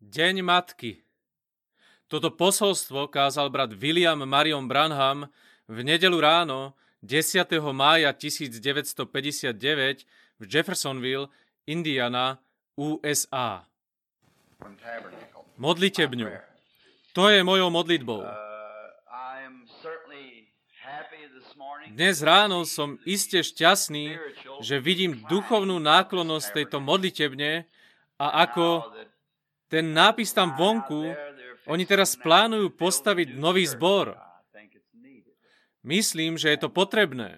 Deň matky. Toto posolstvo kázal brat William Marion Branham v nedeľu ráno 10. mája 1959 v Jeffersonville, Indiana, USA. Modlitebňu. To je mojou modlitbou. Dnes ráno som iste šťastný, že vidím duchovnú náklonnosť tejto modlitebne a ako ten nápis tam vonku, oni teraz plánujú postaviť nový zbor. Myslím, že je to potrebné.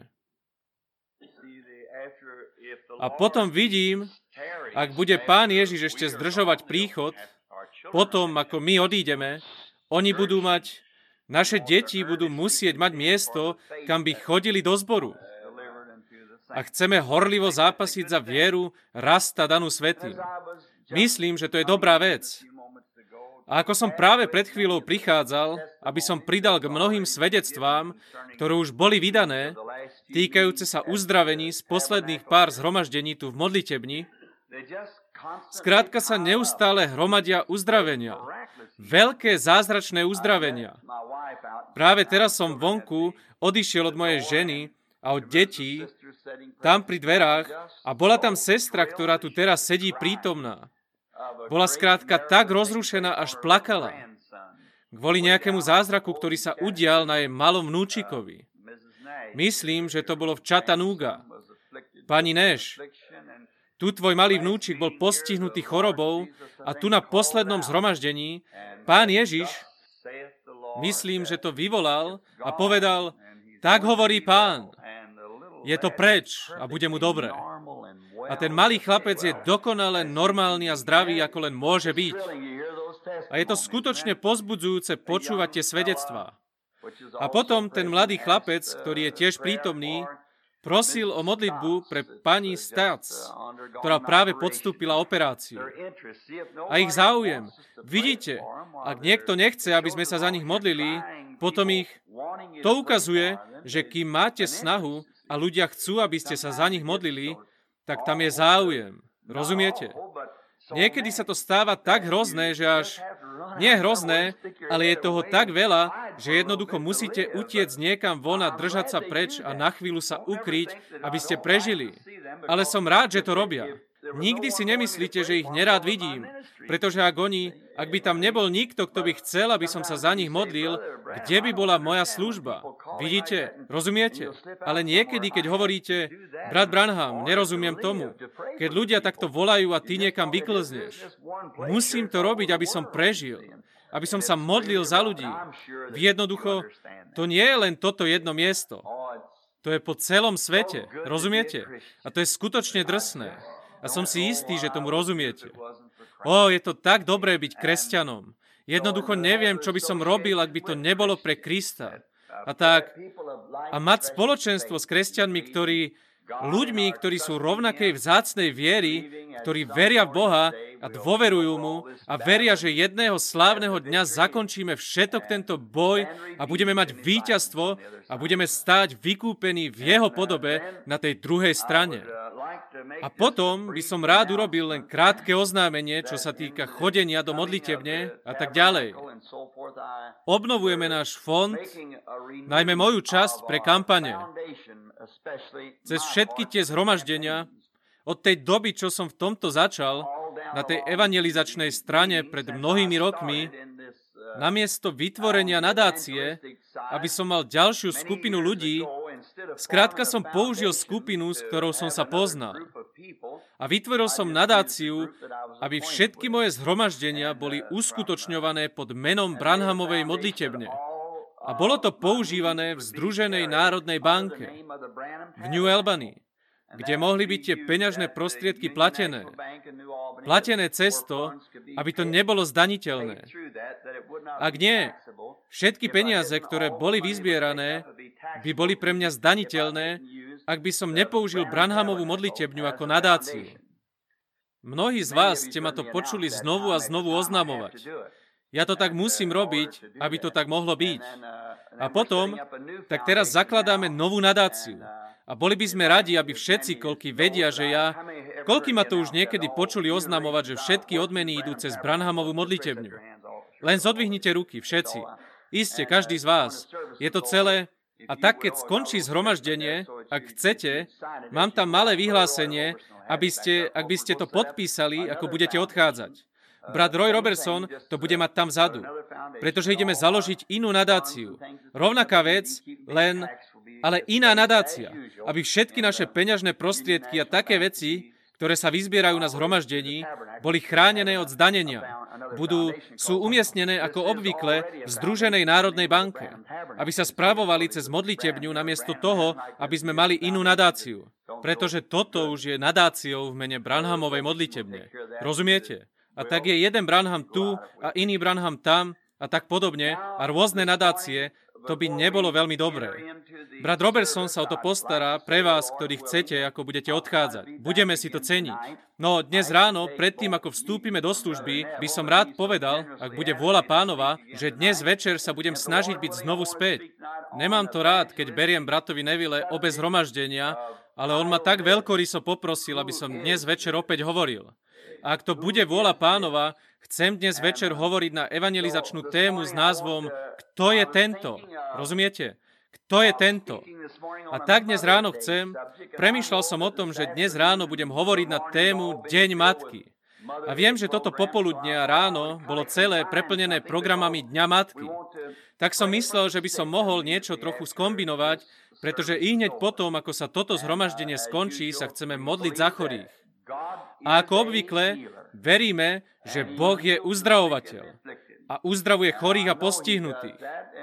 A potom vidím, ak bude Pán Ježiš ešte zdržovať príchod, potom, ako my odídeme, oni budú mať, naše deti budú musieť mať miesto, kam by chodili do zboru. A chceme horlivo zápasiť za vieru, rasta danú svätým. Myslím, že to je dobrá vec. A ako som práve pred chvíľou prichádzal, aby som pridal k mnohým svedectvám, ktoré už boli vydané, týkajúce sa uzdravení z posledných pár zhromaždení tu v modlitebni, skrátka sa neustále hromadia uzdravenia. Veľké zázračné uzdravenia. Práve teraz som vonku odišiel od mojej ženy a od detí, tam pri dverách, a bola tam sestra, ktorá tu teraz sedí prítomná. Bola skrátka tak rozrušená, až plakala. Kvôli nejakému zázraku, ktorý sa udial na jej malom vnúčikovi. Myslím, že to bolo v Chattanooga. Pani Nash, tu tvoj malý vnúčik bol postihnutý chorobou a tu na poslednom zhromaždení Pán Ježiš, myslím, že to vyvolal a povedal, tak hovorí Pán, je to preč a bude mu dobre. A ten malý chlapec je dokonale normálny a zdravý, ako len môže byť. A je to skutočne povzbudzujúce počúvať tie svedectvá. A potom ten mladý chlapec, ktorý je tiež prítomný, prosil o modlitbu pre pani Stats, ktorá práve podstúpila operáciu. A ich záujem. Vidíte, ak niekto nechce, aby sme sa za nich modlili, potom ich... To ukazuje, že kým máte snahu a ľudia chcú, aby ste sa za nich modlili, tak tam je záujem. Rozumiete? Niekedy sa to stáva tak hrozné, že až... Nie hrozné, ale je toho tak veľa, že jednoducho musíte utiecť niekam von a držať sa preč a na chvíľu sa ukryť, aby ste prežili. Ale som rád, že to robia. Nikdy si nemyslíte, že ich nerád vidím, pretože ak by tam nebol nikto, kto by chcel, aby som sa za nich modlil, kde by bola moja služba? Vidíte? Rozumiete? Ale niekedy, keď hovoríte, brat Branham, nerozumiem tomu, keď ľudia takto volajú a ty niekam vyklzneš, musím to robiť, aby som prežil, aby som sa modlil za ľudí. Jednoducho, to nie je len toto jedno miesto. To je po celom svete. Rozumiete? A to je skutočne drsné. A som si istý, že tomu rozumiete. Je to tak dobré byť kresťanom. Jednoducho neviem, čo by som robil, ak by to nebolo pre Krista. A mať spoločenstvo s kresťanmi, ľuďmi, ktorí sú rovnakej vzácnej viery, ktorí veria v Boha a dôverujú mu a veria, že jedného slávneho dňa zakončíme všetok tento boj a budeme mať víťazstvo a budeme stáť vykúpení v jeho podobe na tej druhej strane. A potom by som rád urobil len krátke oznámenie, čo sa týka chodenia do modlitebne a tak ďalej. Obnovujeme náš fond, najmä moju časť pre kampane. Cez všetky tie zhromaždenia, od tej doby, čo som v tomto začal, na tej evangelizačnej strane pred mnohými rokmi, namiesto vytvorenia nadácie, aby som mal ďalšiu skupinu ľudí, skrátka som použil skupinu, s ktorou som sa poznal. A vytvoril som nadáciu, aby všetky moje zhromaždenia boli uskutočňované pod menom Branhamovej modlitebne. A bolo to používané v Združenej národnej banke v New Albany, kde mohli byť tie peňažné prostriedky platené. Platené cez to, aby to nebolo zdaniteľné. Ak nie, všetky peniaze, ktoré boli vyzbierané, by boli pre mňa zdaniteľné, ak by som nepoužil Branhamovú modlitebňu ako nadáciu. Mnohí z vás ste ma to počuli znovu a znovu oznamovať. Ja to tak musím robiť, aby to tak mohlo byť. A potom, tak teraz zakladáme novú nadáciu. A boli by sme radi, aby všetci, koľkí vedia, že koľkí ma to už niekedy počuli oznamovať, že všetky odmeny idú cez Branhamovú modlitebňu. Len zodvihnite ruky, všetci. Iste, každý z vás. Je to celé. A tak, keď skončí zhromaždenie, ak chcete, mám tam malé vyhlásenie, ak by ste to podpísali, ako budete odchádzať. Brat Roy Robertson to bude mať tam vzadu, pretože ideme založiť inú nadáciu. Rovnaká vec, ale iná nadácia, aby všetky naše peňažné prostriedky a také veci, ktoré sa vyzbierajú na zhromaždení, boli chránené od zdanenia. Sú umiestnené ako obvykle v Združenej národnej banke, aby sa správovali cez modlitebňu namiesto toho, aby sme mali inú nadáciu. Pretože toto už je nadáciou v mene Branhamovej modlitebne. Rozumiete? A tak je jeden Branham tu a iný Branham tam a tak podobne a rôzne nadácie, to by nebolo veľmi dobré. Brat Robertson sa o to postará pre vás, ktorí chcete, ako budete odchádzať. Budeme si to ceniť. No dnes ráno, predtým ako vstúpime do služby, by som rád povedal, ak bude vôľa Pánova, že dnes večer sa budem snažiť byť znovu späť. Nemám to rád, keď beriem bratovi Neville obe zhromaždenia, ale on ma tak veľkoryso poprosil, aby som dnes večer opäť hovoril. A ak to bude vôľa Pánova, chcem dnes večer hovoriť na evangelizačnú tému s názvom Kto je tento? Rozumiete? Kto je tento? A tak dnes ráno premýšľal som o tom, že dnes ráno budem hovoriť na tému Deň matky. A viem, že toto popoludne a ráno bolo celé preplnené programami Dňa matky. Tak som myslel, že by som mohol niečo trochu skombinovať, pretože i hneď potom, ako sa toto zhromaždenie skončí, sa chceme modliť za chorých. A ako obvykle, veríme, že Boh je uzdravovateľ a uzdravuje chorých a postihnutých.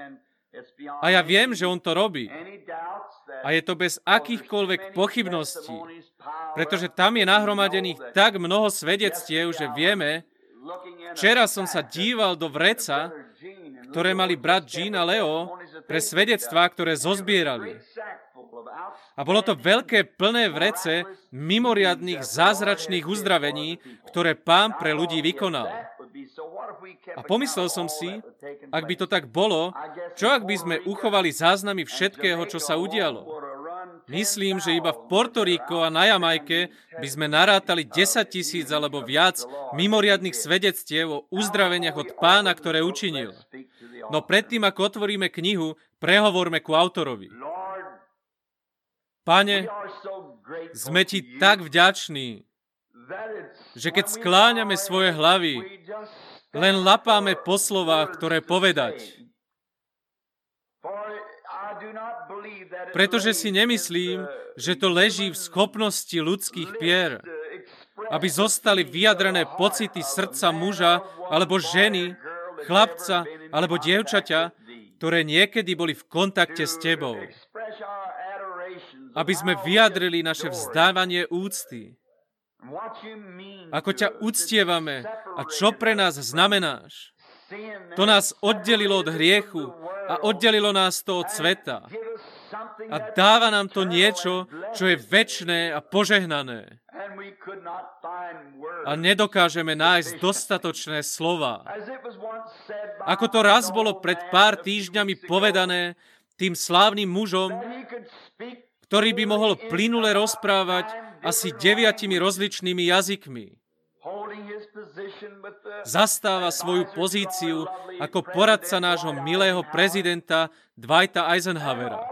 A ja viem, že on to robí. A je to bez akýchkoľvek pochybností, pretože tam je nahromadených tak mnoho svedectiev, že vieme. Včera som sa díval do vreca, ktoré mali brat Jean a Leo pre svedectvá, ktoré zozbierali. A bolo to veľké plné vrece mimoriadnych zázračných uzdravení, ktoré Pán pre ľudí vykonal. A pomyslel som si, ak by to tak bolo, čo ak by sme uchovali záznamy všetkého, čo sa udialo? Myslím, že iba v Portoriko a na Jamajke by sme narátali 10 000 alebo viac mimoriadnych svedectiev o uzdraveniach od Pána, ktoré učinil. No predtým, ako otvoríme knihu, prehovorme ku autorovi. Pane, sme ti tak vďační, že keď skláňame svoje hlavy, len lapáme po slovách, ktoré povedať. Pretože si nemyslím, že to leží v schopnosti ľudských pier, aby zostali vyjadrené pocity srdca muža alebo ženy, chlapca alebo dievčaťa, ktoré niekedy boli v kontakte s tebou. Aby sme vyjadrili naše vzdávanie úcty. Ako ťa uctievame a čo pre nás znamenáš. To nás oddelilo od hriechu a oddelilo nás to od sveta. A dáva nám to niečo, čo je večné a požehnané. A nedokážeme nájsť dostatočné slova. Ako to raz bolo pred pár týždňami povedané tým slávnym mužom, ktorý by mohol plynule rozprávať asi 9 rozličnými jazykmi. Zastáva svoju pozíciu ako poradca nášho milého prezidenta Dwighta Eisenhowera.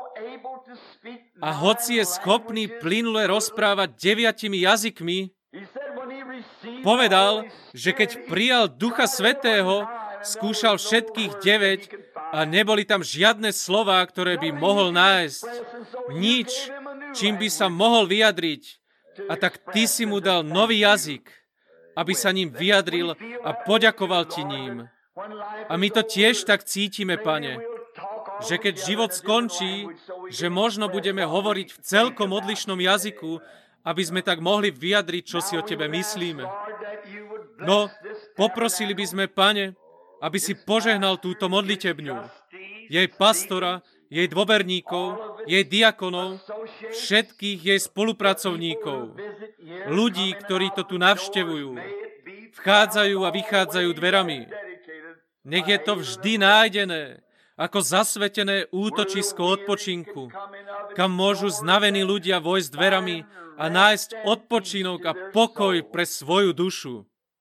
A hoci je schopný plynule rozprávať 9 jazykmi, povedal, že keď prijal Ducha Svätého, skúšal všetkých 9 a neboli tam žiadne slová, ktoré by mohol nájsť. Nič, čím by sa mohol vyjadriť. A tak ty si mu dal nový jazyk, aby sa ním vyjadril a poďakoval ti ním. A my to tiež tak cítime, Pane, že keď život skončí, že možno budeme hovoriť v celkom odlišnom jazyku, aby sme tak mohli vyjadriť, čo si o tebe myslíme. No, poprosili by sme, Pane, aby si požehnal túto modlitebňu, jej pastora, jej dôverníkov, jej diakonov, všetkých jej spolupracovníkov, ľudí, ktorí to tu navštevujú, vchádzajú a vychádzajú dverami. Nech je to vždy nájdené ako zasvetené útočisko odpočinku, kam môžu znavení ľudia vojsť dverami a nájsť odpočinok a pokoj pre svoju dušu.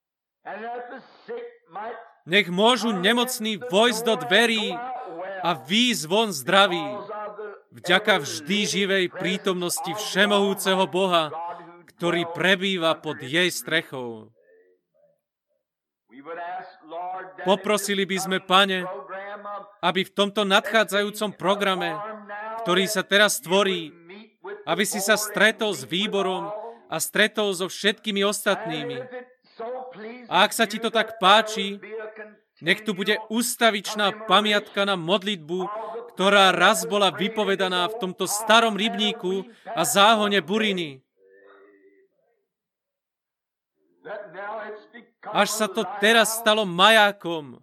Nech môžu nemocní vojsť do dverí a výjsť von zdraví, vďaka vždy živej prítomnosti všemohúceho Boha, ktorý prebýva pod jej strechou. Poprosili by sme, Pane, aby v tomto nadchádzajúcom programe, ktorý sa teraz tvorí, aby si sa stretol s výborom a stretol so všetkými ostatnými. A ak sa ti to tak páči, nech tu bude ustavičná pamiatka na modlitbu, ktorá raz bola vypovedaná v tomto starom rybníku a záhone buriny. Až sa to teraz stalo majákom,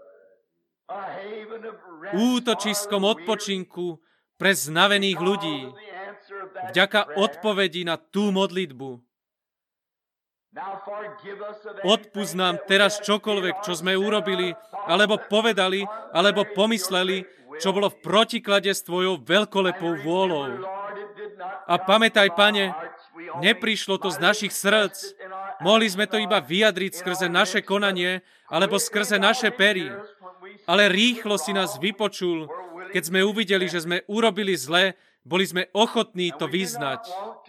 útočiskom odpočinku pre znavených ľudí, vďaka odpovedi na tú modlitbu. Odpusť nám teraz čokoľvek, čo sme urobili, alebo povedali, alebo pomysleli, čo bolo v protiklade s tvojou veľkolepou vôľou. A pamätaj, Pane, neprišlo to z našich srdc. Mohli sme to iba vyjadriť skrze naše konanie, alebo skrze naše pery. Ale rýchlo si nás vypočul, keď sme uvideli, že sme urobili zle, boli sme ochotní to vyznať.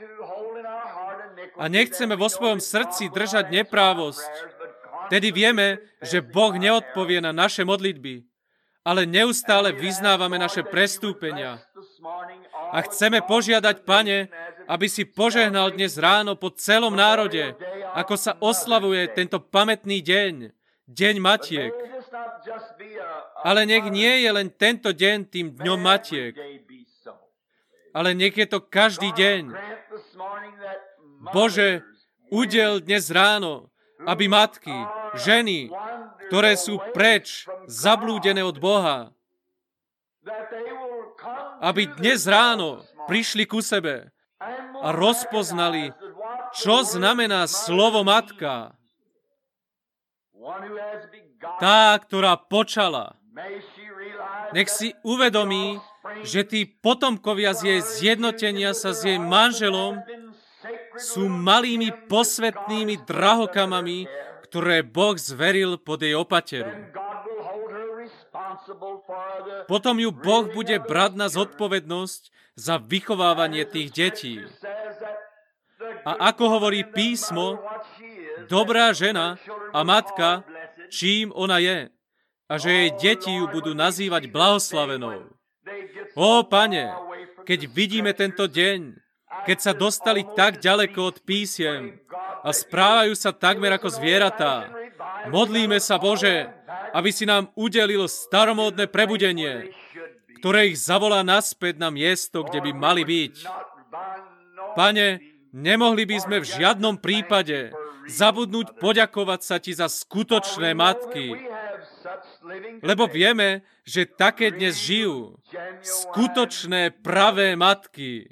A nechceme vo svojom srdci držať neprávosť. Tedy vieme, že Boh neodpovie na naše modlitby, ale neustále vyznávame naše prestúpenia. A chceme požiadať, Pane, aby si požehnal dnes ráno po celom národe, ako sa oslavuje tento pamätný deň, deň Matiek. Ale nech nie je len tento deň tým dňom Matiek, ale nech je to každý deň. Bože, udel dnes ráno, aby matky, ženy, ktoré sú preč, zablúdené od Boha, aby dnes ráno prišli ku sebe a rozpoznali, čo znamená slovo matka. Tá, ktorá počala. Nech si uvedomí, že tí potomkovia z jej zjednotenia sa s jej manželom sú malými posvetnými drahokamami, ktoré Boh zveril pod jej opateru. Potom ju Boh bude brať na zodpovednosť za vychovávanie tých detí. A ako hovorí písmo, dobrá žena a matka, čím ona je, a že jej deti ju budú nazývať blahoslavenou. Ó, Pane, keď vidíme tento deň, keď sa dostali tak ďaleko od písiem a správajú sa takmer ako zvieratá, modlíme sa, Bože, aby si nám udelil staromódne prebudenie, ktoré ich zavolá naspäť na miesto, kde by mali byť. Pane, nemohli by sme v žiadnom prípade zabudnúť poďakovať sa ti za skutočné matky, lebo vieme, že také dnes žijú skutočné pravé matky.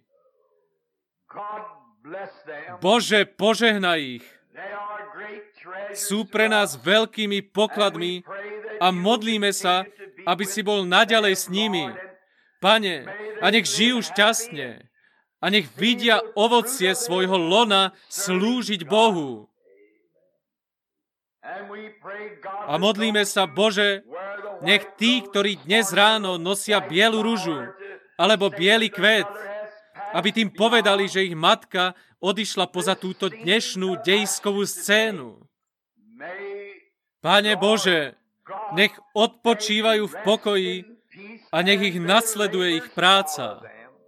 Bože, požehnaj ich. Sú pre nás veľkými pokladmi a modlíme sa, aby si bol naďalej s nimi. Pane, a nech žijú šťastne a nech vidia ovocie svojho lona slúžiť Bohu. A modlíme sa, Bože, nech tí, ktorí dnes ráno nosia bielu ružu alebo biely kvet, aby tým povedali, že ich matka odišla poza túto dnešnú dejiskovú scénu. Pane Bože, nech odpočívajú v pokoji a nech ich nasleduje ich práca.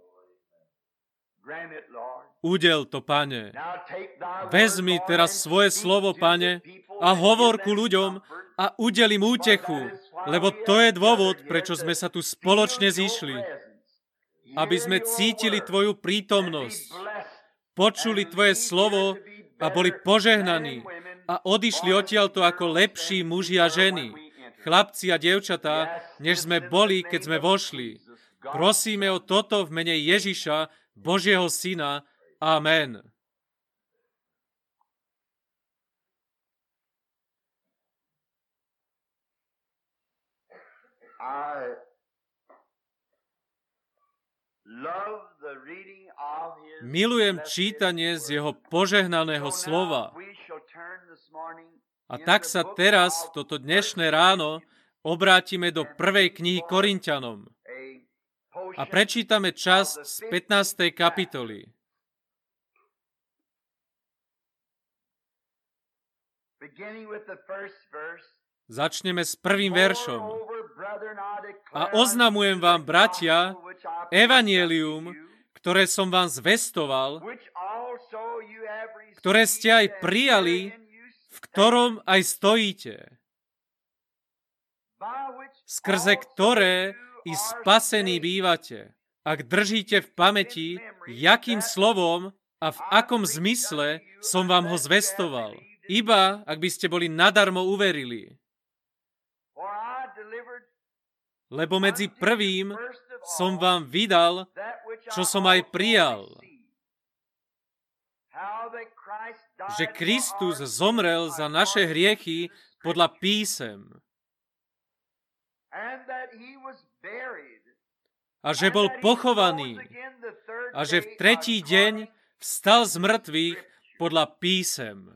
Udel to, Pane. Vezmi teraz svoje slovo, Pane, a hovor ku ľuďom a udel im útechu, lebo to je dôvod, prečo sme sa tu spoločne zišli. Aby sme cítili Tvoju prítomnosť, počuli Tvoje slovo a boli požehnaní a odišli odtiaľto ako lepší muži a ženy, chlapci a dievčatá, než sme boli, keď sme vošli. Prosíme o toto v mene Ježiša, Božieho Syna. Amen. Milujem čítanie z jeho požehnaného slova. A tak sa teraz, toto dnešné ráno, obrátime do 1. knihy Korinťanom a prečítame časť z 15. kapitoly. Začneme s prvým veršom. A oznamujem vám, bratia, evanjelium, ktoré som vám zvestoval, ktoré ste aj prijali, v ktorom aj stojíte, skrze ktoré i spasení bývate, ak držíte v pamäti, jakým slovom a v akom zmysle som vám ho zvestoval, iba ak by ste boli nadarmo uverili. Lebo medzi prvým som vám vydal, čo som aj prijal, že Kristus zomrel za naše hriechy podľa písem a že bol pochovaný a že v tretí deň vstal z mŕtvych podľa písem.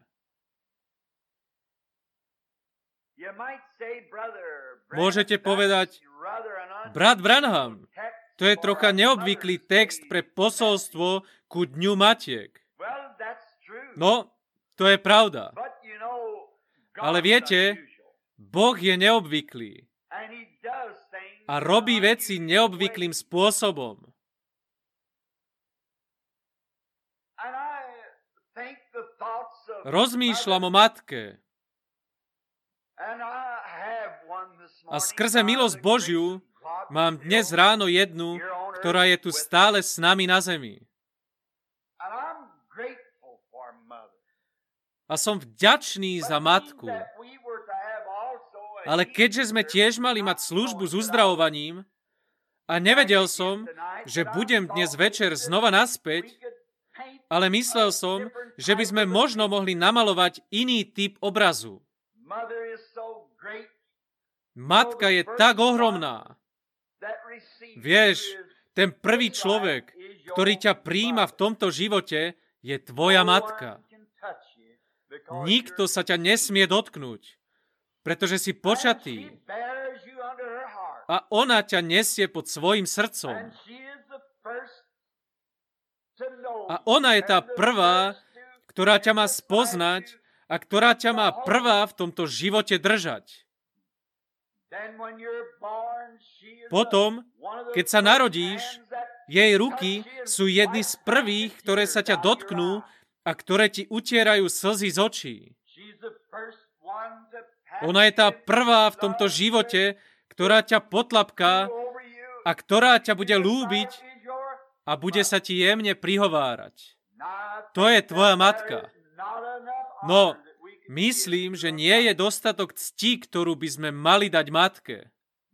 Môžete povedať, brat Branham, to je trocha neobvyklý text pre posolstvo ku Dňu Matiek. No, to je pravda. Ale viete, Boh je neobvyklý a robí veci neobvyklým spôsobom. Rozmýšľam o matke a skrze milosť Božiu mám dnes ráno jednu, ktorá je tu stále s nami na zemi. A som vďačný za matku. Ale keďže sme tiež mali mať službu s uzdravovaním a nevedel som, že budem dnes večer znova naspäť, ale myslel som, že by sme možno mohli namalovať iný typ obrazu. Matka je tak ohromná. Vieš, ten prvý človek, ktorý ťa prijíma v tomto živote, je tvoja matka. Nikto sa ťa nesmie dotknúť, pretože si počatý. A ona ťa nesie pod svojim srdcom. A ona je tá prvá, ktorá ťa má spoznať a ktorá ťa má prvá v tomto živote držať. Potom, keď sa narodíš, jej ruky sú jedny z prvých, ktoré sa ťa dotknú a ktoré ti utierajú slzy z očí. Ona je tá prvá v tomto živote, ktorá ťa potlapká a ktorá ťa bude ľúbiť a bude sa ti jemne prihovárať. To je tvoja matka. No, myslím, že nie je dostatok cti, ktorú by sme mali dať matke.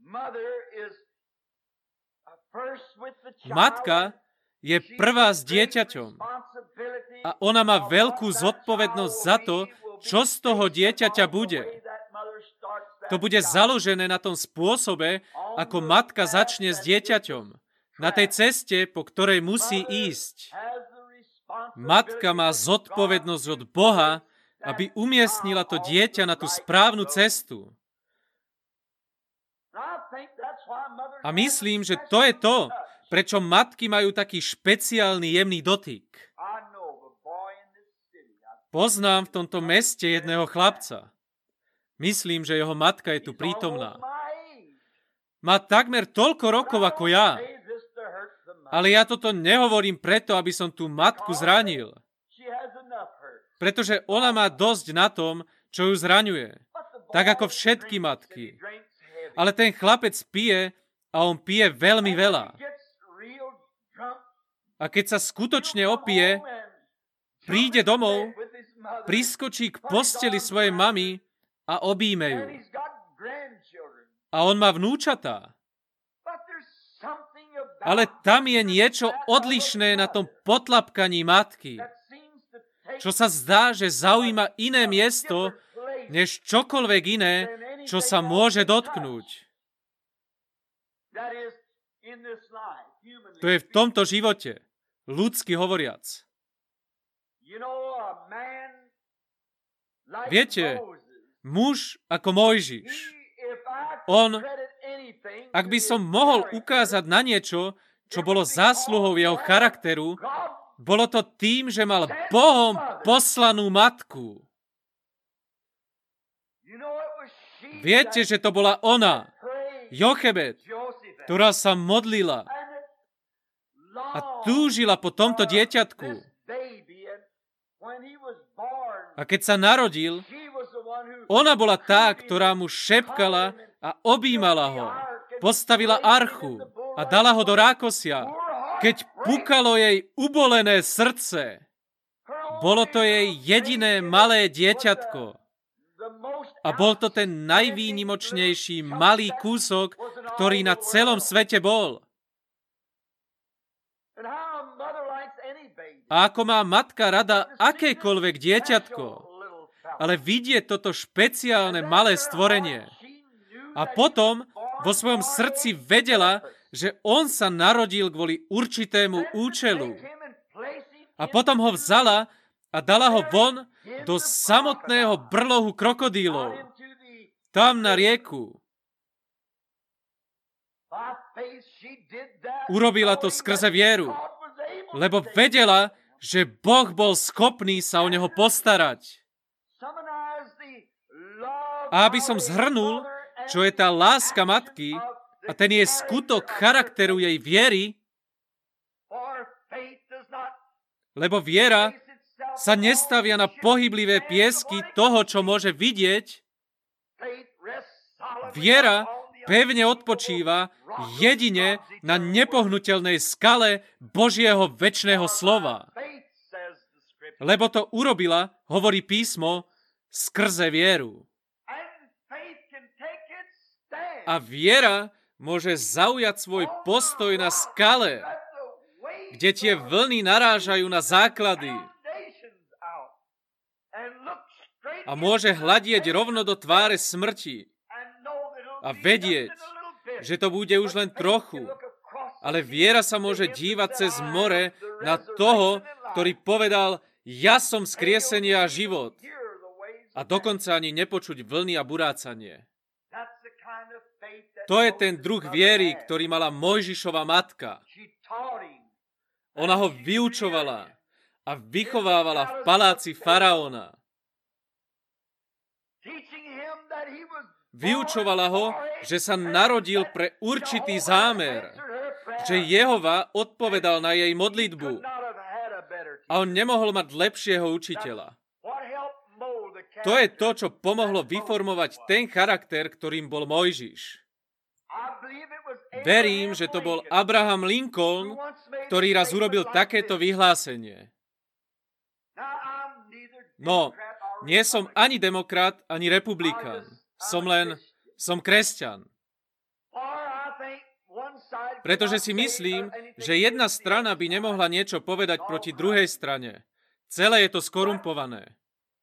Matka je prvá s dieťaťom a ona má veľkú zodpovednosť za to, čo z toho dieťaťa bude. To bude založené na tom spôsobe, ako matka začne s dieťaťom, na tej ceste, po ktorej musí ísť. Matka má zodpovednosť od Boha, aby umiestnila to dieťa na tú správnu cestu. A myslím, že to je to, prečo matky majú taký špeciálny jemný dotyk. Poznám v tomto meste jedného chlapca. Myslím, že jeho matka je tu prítomná. Má takmer toľko rokov ako ja. Ale ja toto nehovorím preto, aby som tú matku zranil. Pretože ona má dosť na tom, čo ju zraňuje. Tak ako všetky matky. Ale ten chlapec pije a on pije veľmi veľa. A keď sa skutočne opije, príde domov, priskočí k posteli svojej mamy a obíme ju. A on má vnúčatá. Ale tam je niečo odlišné na tom potlapkaní matky, čo sa zdá, že zaujíma iné miesto, než čokoľvek iné, čo sa môže dotknúť. To je v tomto živote, ľudsky hovoriac. Viete, muž ako Mojžiš, on, ak by som mohol ukázať na niečo, čo bolo zásluhou jeho charakteru, bolo to tým, že mal Bohom poslanú matku. Viete, že to bola ona, Jochebed, ktorá sa modlila a túžila po tomto dieťatku. A keď sa narodil, ona bola tá, ktorá mu šepkala a objímala ho. Postavila archu a dala ho do rákosia. Keď pukalo jej ubolené srdce, bolo to jej jediné malé dieťatko. A bol to ten najvýnimočnejší malý kúsok, ktorý na celom svete bol. A ako má matka rada akékoľvek dieťatko, ale vidieť toto špeciálne malé stvorenie. A potom vo svojom srdci vedela, že on sa narodil kvôli určitému účelu. A potom ho vzala a dala ho von do samotného brlohu krokodílov. Tam na rieku. Urobila to skrze vieru, lebo vedela, že Boh bol schopný sa o neho postarať. A aby som zhrnul, čo je tá láska matky a ten je skutok charakteru jej viery, lebo viera sa nestavia na pohyblivé piesky toho, čo môže vidieť. Viera pevne odpočíva jedine na nepohnuteľnej skale Božieho večného slova. Lebo to urobila, hovorí písmo, skrze vieru. A viera môže zaujať svoj postoj na skale, kde tie vlny narážajú na základy. A môže hľadieť rovno do tváre smrti a vedieť, že to bude už len trochu. Ale viera sa môže dívať cez more na toho, ktorý povedal, ja som skriesenie a život. A dokonca ani nepočuť vlny a burácanie. To je ten druh viery, ktorý mala Mojžišova matka. Ona ho vyučovala a vychovávala v paláci faraóna. Vyučovala ho, že sa narodil pre určitý zámer, že Jehova odpovedal na jej modlitbu a on nemohol mať lepšieho učiteľa. To je to, čo pomohlo vyformovať ten charakter, ktorým bol Mojžiš. Verím, že to bol Abraham Lincoln, ktorý raz urobil takéto vyhlásenie. No, nie som ani demokrat, ani republikán. Som kresťan. Pretože si myslím, že jedna strana by nemohla niečo povedať proti druhej strane. Celé je to skorumpované.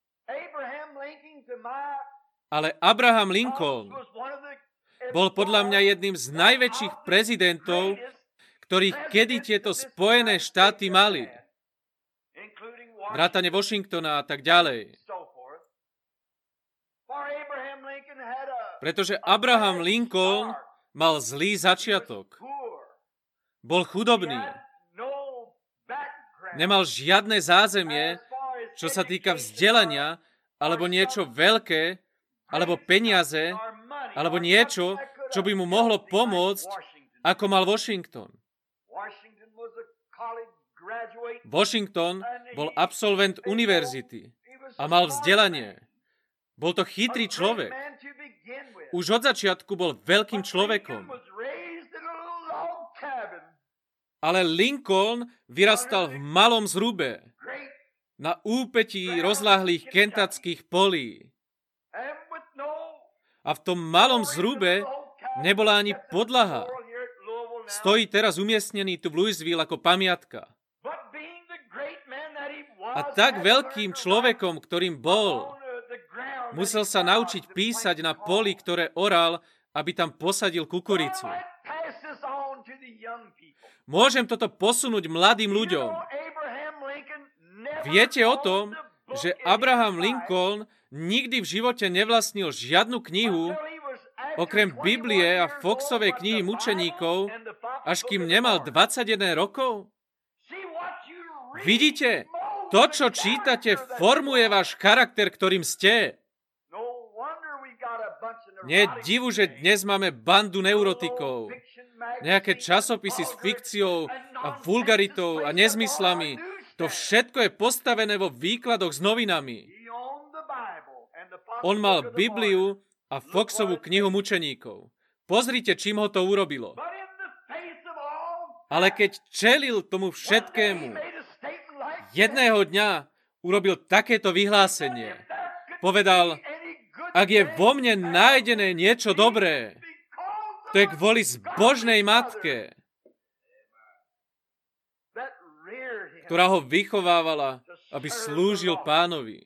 Ale Abraham Lincoln bol podľa mňa jedným z najväčších prezidentov, ktorých kedy tieto Spojené štáty mali. Vrátane Washingtona a tak ďalej. Pretože Abraham Lincoln mal zlý začiatok. Bol chudobný. Nemal žiadne zázemie, čo sa týka vzdelania, alebo niečo veľké, alebo peniaze, alebo niečo, čo by mu mohlo pomôcť, ako mal Washington. Washington bol absolvent univerzity a mal vzdelanie. Bol to chytrý človek. Už od začiatku bol veľkým človekom. Ale Lincoln vyrastal v malom zrube, na úpetí rozláhlých kentuckých polí. A v tom malom zrube nebola ani podlaha. Stojí teraz umiestnený tu v Louisville ako pamiatka. A tak veľkým človekom, ktorým bol, musel sa naučiť písať na poli, ktoré oral, aby tam posadil kukuricu. Môžem toto posunúť mladým ľuďom. Viete o tom, že Abraham Lincoln nikdy v živote nevlastnil žiadnu knihu, okrem Biblie a Foxovej knihy mučeníkov, až kým nemal 21 rokov? Vidíte, to, čo čítate, formuje váš charakter, ktorým ste. Nie je divu, že dnes máme bandu neurotikov, nejaké časopisy s fikciou a vulgaritou a nezmyslami. To všetko je postavené vo výkladoch s novinami. On mal Bibliu a Foxovú knihu mučeníkov. Pozrite, čím ho to urobilo. Ale keď čelil tomu všetkému, jedného dňa urobil takéto vyhlásenie. Povedal, ak je vo mne nájdené niečo dobré, to je kvôli zbožnej matke, ktorá ho vychovávala, aby slúžil Pánovi.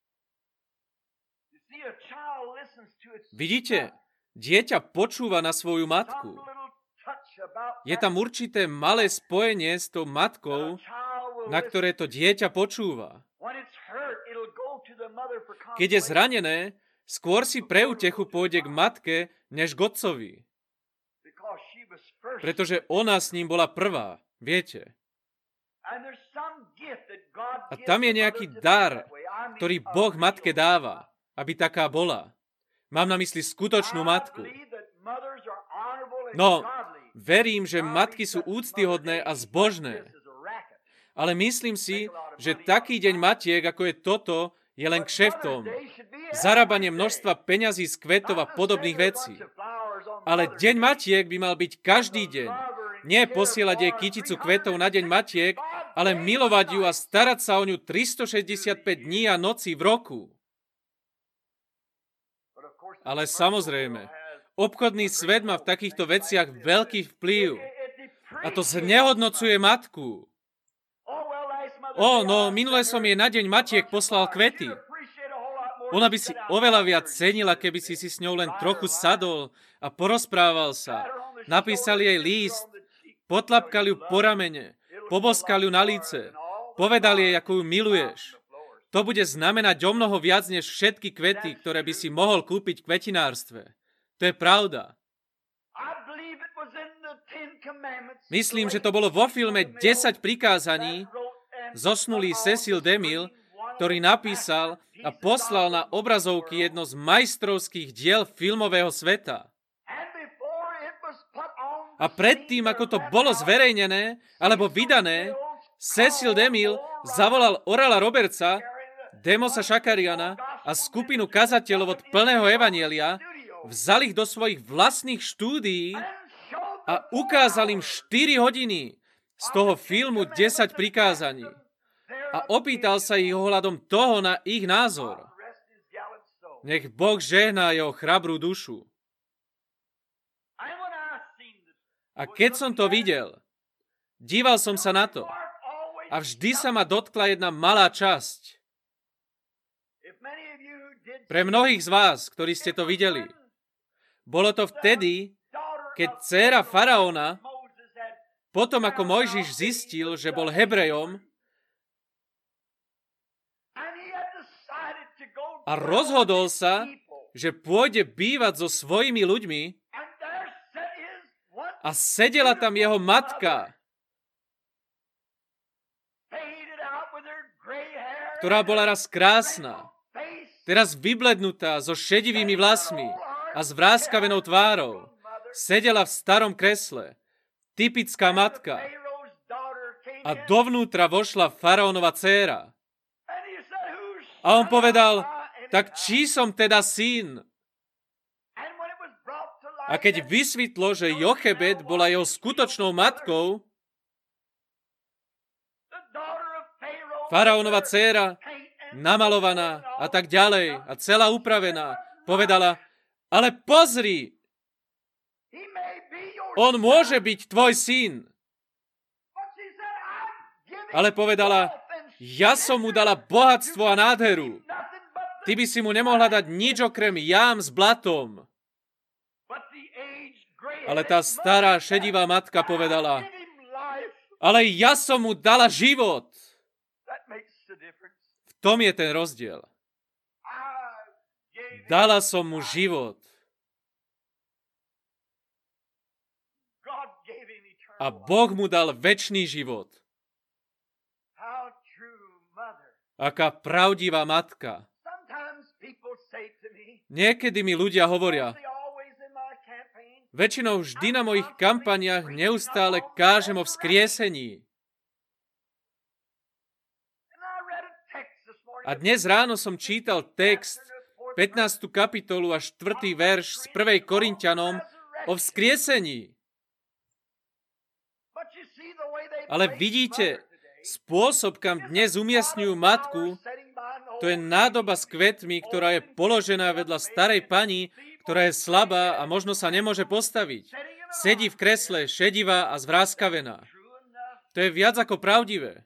Vidíte, dieťa počúva na svoju matku. Je tam určité malé spojenie s tou matkou, na ktoré to dieťa počúva. Keď je zranené, skôr si pre útechu pôjde k matke, než k otcovi. Pretože ona s ním bola prvá, viete. A tam je nejaký dar, ktorý Boh matke dáva, aby taká bola. Mám na mysli skutočnú matku. No, verím, že matky sú úctyhodné a zbožné. Ale myslím si, že taký deň matiek, ako je toto, je len kšeftom. Zarábanie množstva peňazí z kvetov a podobných vecí. Ale deň matiek by mal byť každý deň. Nie posielať jej kyticu kvetov na deň matiek, ale milovať ju a starať sa o ňu 365 dní a nocí v roku. Ale samozrejme, obchodný svet má v takýchto veciach veľký vplyv. A to znehodnocuje matku. No, minule som jej na deň matiek poslal kvety. Ona by si oveľa viac cenila, keby si s ňou len trochu sadol a porozprával sa. Napísal jej líst, potlapkal ju po ramene, poboskal ju na líce, povedal jej, ako ju miluješ. To bude znamenať omnoho viac než všetky kvety, ktoré by si mohol kúpiť v kvetinárstve. To je pravda. Myslím, že to bolo vo filme 10 prikázaní, zosnulý Cecil DeMille, ktorý napísal a poslal na obrazovky jedno z majstrovských diel filmového sveta. A predtým, ako to bolo zverejnené alebo vydané, Cecil DeMille zavolal Orala Robertsa, Demosa Shakariana a skupinu kazateľov od plného evanjelia, vzal ich do svojich vlastných štúdií a ukázal im 4 hodiny z toho filmu 10 prikázaní. A opýtal sa ich ohľadom toho na ich názor. Nech Boh žehná jeho chrabrú dušu. A keď som to videl, díval som sa na to. A vždy sa ma dotkla jedna malá časť. Pre mnohých z vás, ktorí ste to videli, bolo to vtedy, keď dcéra faraóna, potom ako Mojžiš zistil, že bol Hebrejom, a rozhodol sa, že pôjde bývať so svojimi ľuďmi, a sedela tam jeho matka, ktorá bola raz krásna, teraz vyblednutá so šedivými vlasmi a s vráskavenou tvárou. Sedela v starom kresle, typická matka. A dovnútra vošla faraónova dcéra. A on povedal, tak čí som teda syn? A keď vysvetlo, že Jochebed bola jeho skutočnou matkou, faraónova dcéra, namalovaná a tak ďalej a celá upravená, povedala, ale pozri, on môže byť tvoj syn. Ale povedala, ja som mu dala bohatstvo a nádheru. Ty by si mu nemohla dať nič okrem jám s blatom. Ale tá stará šedivá matka povedala, ale ja som mu dala život. V tom je ten rozdiel. Dala som mu život. A Boh mu dal večný život. Aká pravdivá matka. Niekedy mi ľudia hovoria, väčšinou vždy na mojich kampaniách neustále kážem o vzkriesení. A dnes ráno som čítal text, 15. kapitolu a 4. verš z 1. Korinťanom o vzkriesení. Ale vidíte, spôsob, kam dnes umiestňujú matku, to je nádoba s kvetmi, ktorá je položená vedľa starej pani, ktorá je slabá a možno sa nemôže postaviť. Sedí v kresle, šedivá a zvráskavená. To je viac ako pravdivé.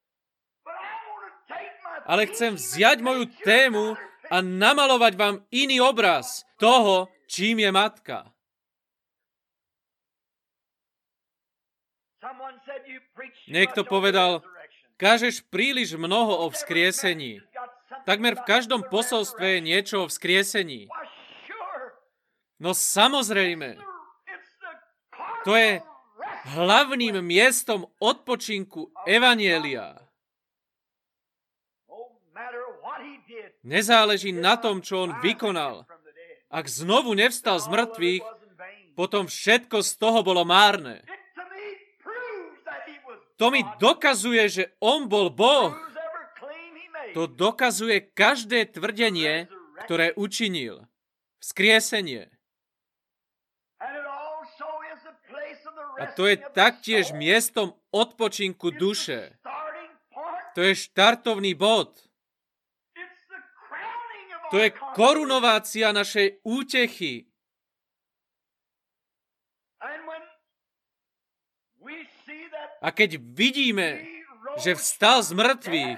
Ale chcem vziať moju tému a namalovať vám iný obraz toho, čím je matka. Niekto povedal, kážeš príliš mnoho o vzkriesení. Takmer v každom posolstve je niečo o vzkriesení. No samozrejme, to je hlavným miestom odpočinku evanjelia. Nezáleží na tom, čo on vykonal. Ak znovu nevstal z mŕtvych, potom všetko z toho bolo márne. To mi dokazuje, že on bol Boh. To dokazuje každé tvrdenie, ktoré učinil. Vzkriesenie. A to je taktiež miestom odpočinku duše. To je štartovný bod. To je korunovácia našej útechy. A keď vidíme, že vstal z mŕtvych,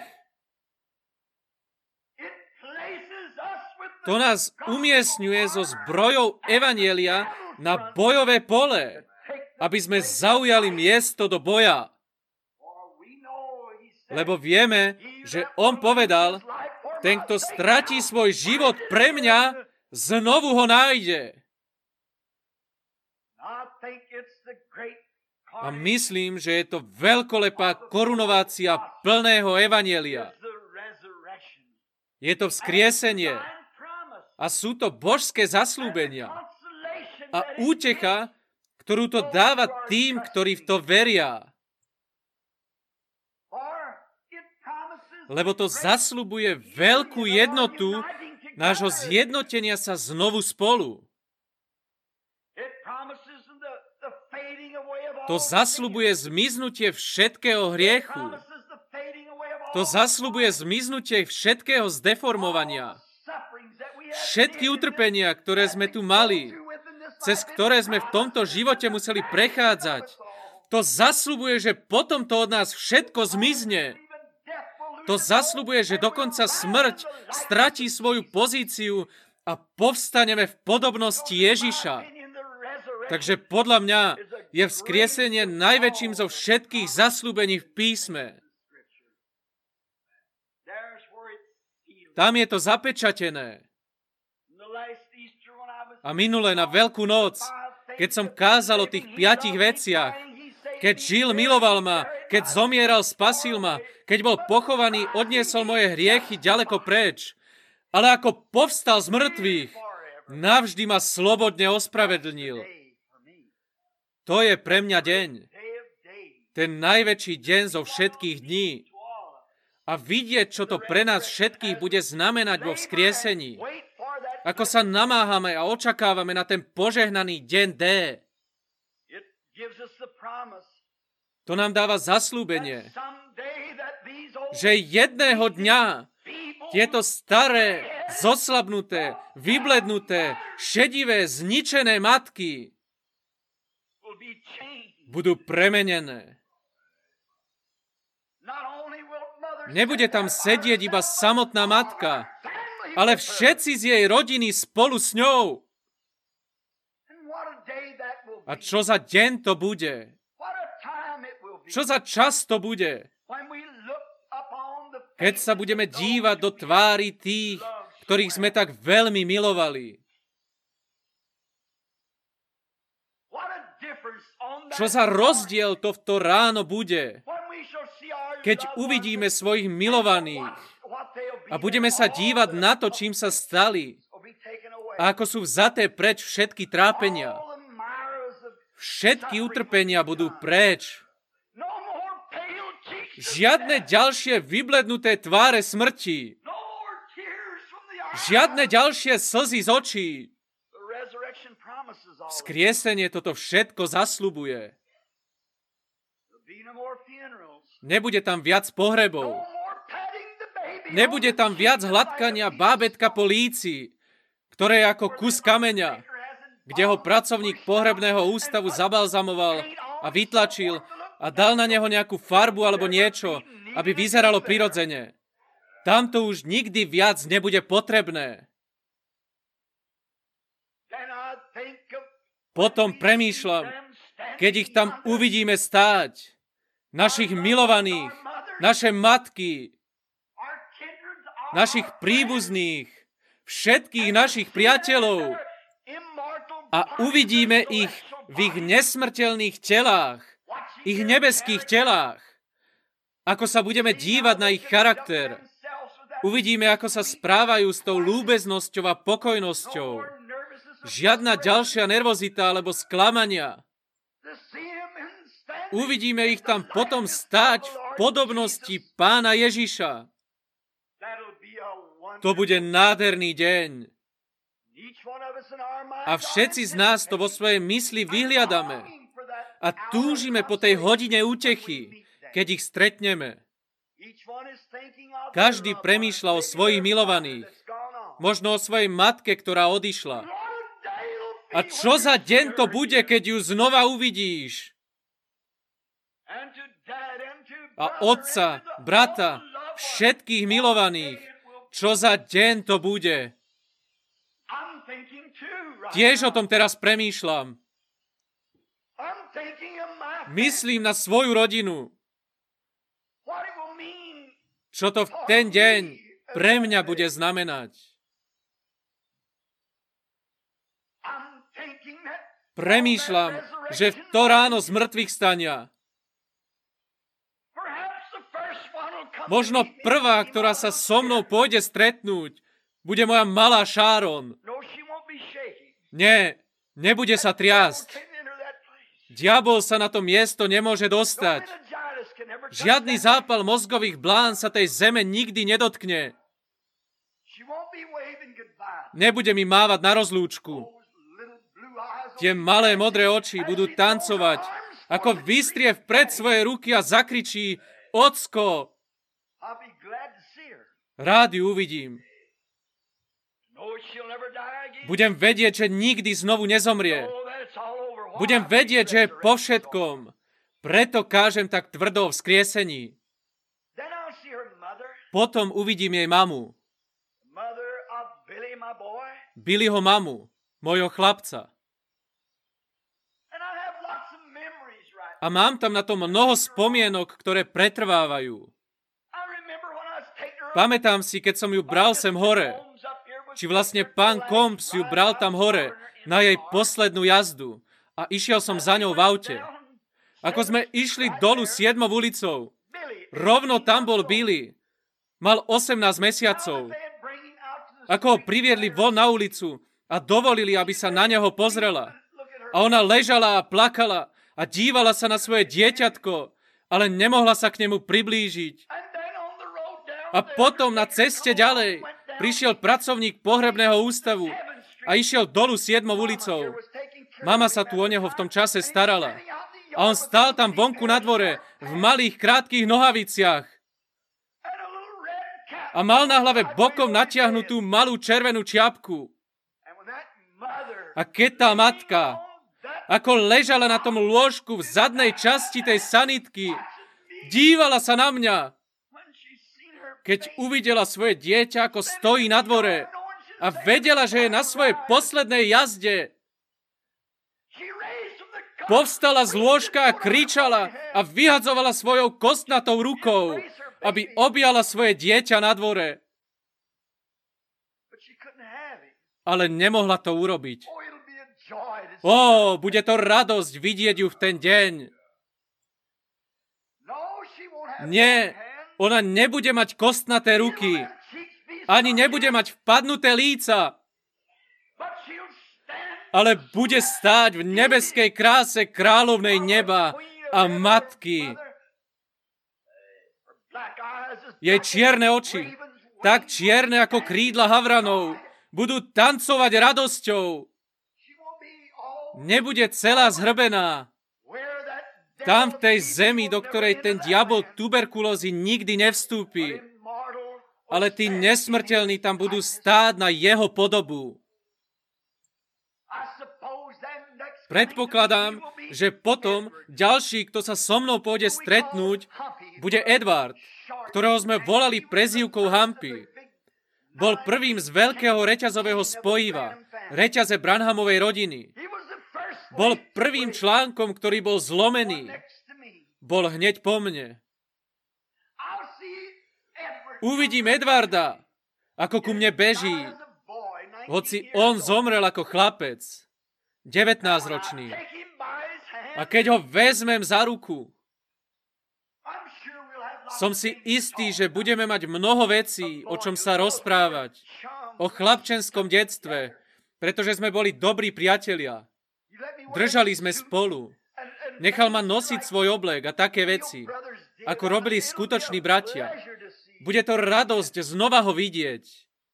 to nás umiestňuje so zbrojou evanjelia na bojové pole, aby sme zaujali miesto do boja. Lebo vieme, že on povedal, ten, kto stratí svoj život pre mňa, znovu ho nájde. A myslím, že je to veľkolepá korunovácia plného evanjelia. Je to vzkriesenie. A sú to božské zasľúbenia. A útecha, ktorú to dáva tým, ktorí v to veria. Lebo to zasľubuje veľkú jednotu nášho zjednotenia sa znovu spolu. To zasľubuje zmiznutie všetkého hriechu. To zasľubuje zmiznutie všetkého zdeformovania. Všetky utrpenia, ktoré sme tu mali, cez ktoré sme v tomto živote museli prechádzať, to zasľubuje, že potom to od nás všetko zmizne. To zasľubuje, že dokonca smrť stratí svoju pozíciu a povstaneme v podobnosti Ježiša. Takže podľa mňa je vzkriesenie najväčším zo všetkých zasľúbení v písme. Tam je to zapečatené. A minule na Veľkú noc, keď som kázal o tých 5 veciach, keď žil, miloval ma, keď zomieral, spasil ma, keď bol pochovaný, odniesol moje hriechy ďaleko preč. Ale ako povstal z mŕtvych, navždy ma slobodne ospravedlnil. To je pre mňa deň. Ten najväčší deň zo všetkých dní. A vidieť, čo to pre nás všetkých bude znamenať vo vzkriesení. Ako sa namáhame a očakávame na ten požehnaný deň D. To nám dáva zasľúbenie, že jedného dňa tieto staré, zoslabnuté, vyblednuté, šedivé, zničené matky budú premenené. Nebude tam sedieť iba samotná matka, ale všetci z jej rodiny spolu s ňou. A čo za deň to bude? Čo za čas to bude? Keď sa budeme dívať do tvári tých, ktorých sme tak veľmi milovali. Čo za rozdiel to v to ráno bude, keď uvidíme svojich milovaných a budeme sa dívať na to, čím sa stali a ako sú vzaté preč všetky trápenia. Všetky utrpenia budú preč. Žiadne ďalšie vyblednuté tváre smrti. Žiadne ďalšie slzy z očí. Vzkriesenie toto všetko zasľubuje. Nebude tam viac pohrebov. Nebude tam viac hladkania bábätka po líci, ktoré je ako kus kameňa, kde ho pracovník pohrebného ústavu zabalzamoval a vytlačil a dal na neho nejakú farbu alebo niečo, aby vyzeralo prirodzene. Tam to už nikdy viac nebude potrebné. Potom premýšľam, keď ich tam uvidíme stáť, našich milovaných, naše matky, našich príbuzných, všetkých našich priateľov a uvidíme ich v ich nesmrteľných telách, ich nebeských telách, ako sa budeme dívať na ich charakter. Uvidíme, ako sa správajú s tou ľúbeznosťou a pokojnosťou. Žiadna ďalšia nervozita alebo sklamania. Uvidíme ich tam potom stáť v podobnosti Pána Ježiša. To bude nádherný deň. A všetci z nás to vo svojej mysli vyhliadame. A túžime po tej hodine útechy, keď ich stretneme. Každý premýšľa o svojich milovaných. Možno o svojej matke, ktorá odišla. A čo za deň to bude, keď ju znova uvidíš? A otca, brata, všetkých milovaných. Čo za deň to bude? Tiež o tom teraz premýšľam. Myslím na svoju rodinu. Čo to v ten deň pre mňa bude znamenať? Premýšľam, že v to ráno z mŕtvych stania. Možno prvá, ktorá sa so mnou pôjde stretnúť, bude moja malá Sharon. Nie, nebude sa triasť. Diabol sa na to miesto nemôže dostať. Žiadny zápal mozgových blán sa tej zeme nikdy nedotkne. Nebude mi mávať na rozlúčku. Tie malé modré oči budú tancovať, ako vystrie vpred svoje ruky a zakričí: Ocko! Rád ju uvidím. Budem vedieť, že nikdy znovu nezomrie. Budem vedieť, že je po všetkom. Preto kážem tak tvrdo o vzkriesení. Potom uvidím jej mamu. Billyho mamu, mojho chlapca. A mám tam na tom mnoho spomienok, ktoré pretrvávajú. Pamätám si, keď som ju bral sem hore. Či vlastne pán Combs ju bral tam hore na jej poslednú jazdu. A išiel som za ňou v aute. Ako sme išli dolu 7. ulicou, rovno tam bol Billy. Mal 18 mesiacov. Ako ho priviedli von na ulicu a dovolili, aby sa na neho pozrela. A ona ležala a plakala a dívala sa na svoje dieťatko, ale nemohla sa k nemu priblížiť. A potom na ceste ďalej prišiel pracovník pohrebného ústavu a išiel dolu 7. ulicou. Mama sa tu o neho v tom čase starala. A on stál tam vonku na dvore v malých krátkych nohaviciach. A mal na hlave bokom natiahnutú malú červenú čiapku. A keď tá matka, ako ležala na tom lôžku v zadnej časti tej sanitky, dívala sa na mňa, keď uvidela svoje dieťa, ako stojí na dvore a vedela, že je na svojej poslednej jazde. povstala z lôžka a kričala a vyhadzovala svojou kostnatou rukou, aby objala svoje dieťa na dvore. Ale nemohla to urobiť. Bude to radosť vidieť ju v ten deň. Nie, ona nebude mať kostnaté ruky. Ani nebude mať vpadnuté líca. Ale bude stáť v nebeskej kráse kráľovnej neba a matky. Jej čierne oči, tak čierne ako krídla havranov, budú tancovať radosťou. Nebude celá zhrbená. Tam v tej zemi, do ktorej ten diabol tuberkulózy nikdy nevstúpi. Ale tí nesmrteľní tam budú stáť na jeho podobu. Predpokladám, že potom ďalší, kto sa so mnou pôjde stretnúť, bude Edward, ktorého sme volali prezývkou Humpy. Bol prvým z veľkého reťazového spojiva, reťaze Branhamovej rodiny. Bol prvým článkom, ktorý bol zlomený. Bol hneď po mne. Uvidím Edwarda, ako ku mne beží, hoci on zomrel ako chlapec, 19-ročný. A keď ho vezmem za ruku, som si istý, že budeme mať mnoho vecí, o čom sa rozprávať. O chlapčenskom detstve, pretože sme boli dobrí priatelia. Držali sme spolu. Nechal ma nosiť svoj oblek a také veci, ako robili skutoční bratia. Bude to radosť znova ho vidieť.